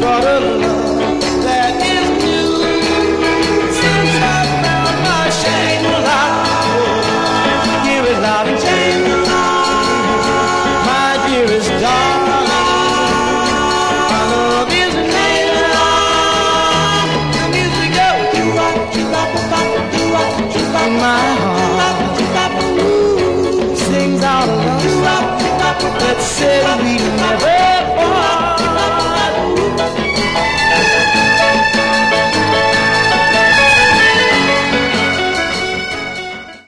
what a love that is new. Since I found my Shangri-La, hear it loud and Shangri-La, my dearest darling. My love is Shangri-La. The music goes in my heart, sings out a love song that said we never